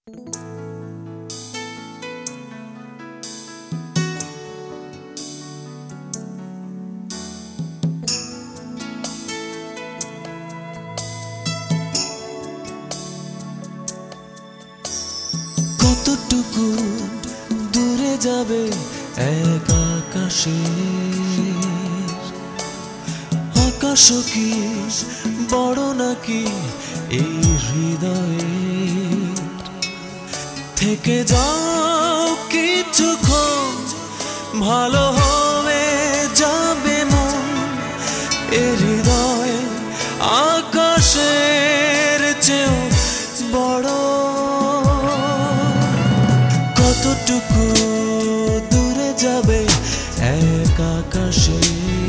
কতটুকু দূরে যাবে এক আকাশে, আকাশ কি বড় নাকি এই হৃদয়ে? থেকে যাও কিছুক্ষণ, ভালো হবে যাবে মন। এ হৃদয় আকাশের চেয়েও বড়। কতটুকু দূরে যাবে এক আকাশে,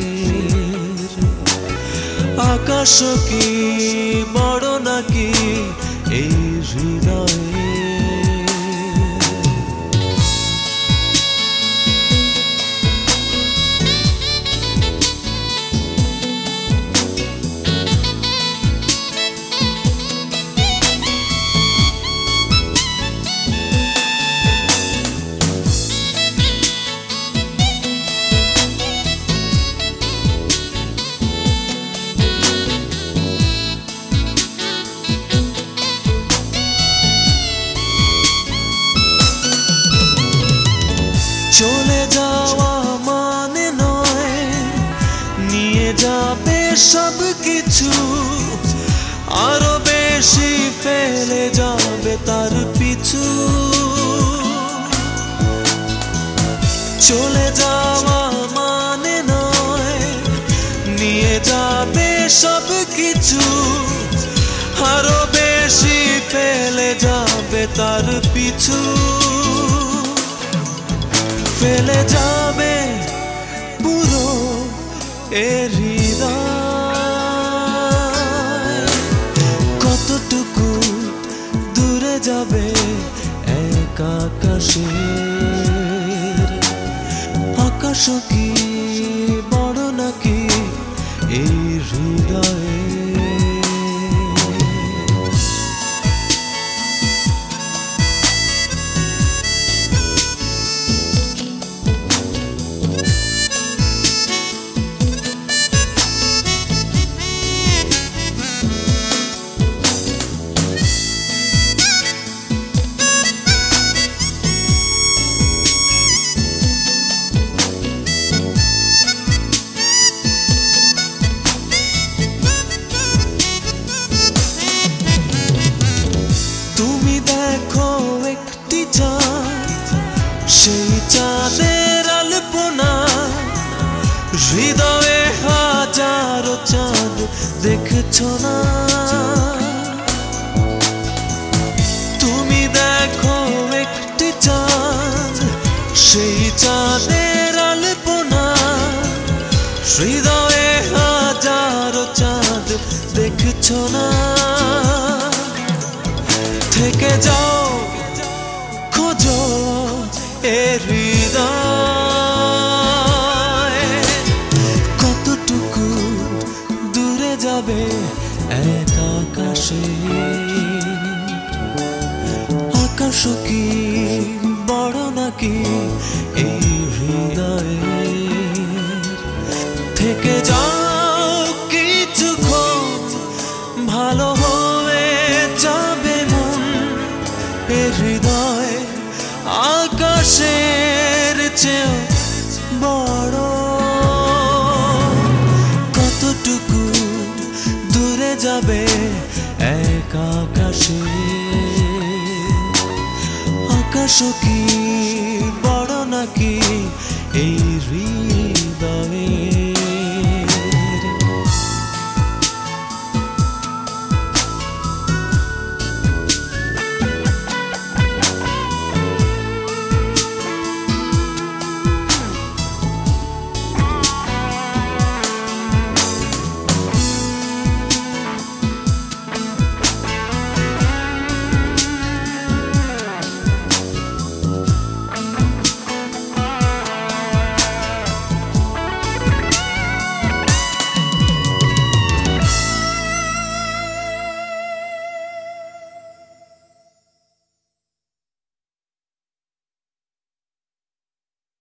আকাশ কি বড় নাকি এই হৃদয়ে? চলে যাওয়া মানে নয় নিয়ে যাবে সব কিছু, আরো বেশি ফেলে যাবে তার পিছু। চলে যাওয়া মানে নয় নিয়ে যাবে সব কিছু, আরো বেশি ফেলে যাবে তার পিছু। ফেলে যাবে পুরো এ হৃদয়। কতটুকু দূরে যাবে এক আকাশে, আকাশ কি বড় নাকি এই হৃদয়ে? তুমি দেখো একটি চাঁদ, সেই চাঁদের আলপনা, হৃদয়ে হাজারো চাঁদ দেখছো না? তুমি দেখো একটি চাঁদ, সেই চাঁদের আলপনা, হৃদয়ে হাজারো চাঁদ দেখছো না? থেকে যাও খোঁজো এ হৃদয়। কতটুকু দূরে যাবে এক আকাশে, আকাশ কি বড় নাকি এই হৃদয়ে? থেকে যাও কিছুক্ষণ, ভালো হবে যাবে মন। এ হৃদয় আকাশের চেয়েও বড়। কতটুকু দূরে যাবে এক আকাশে, আকাশ কি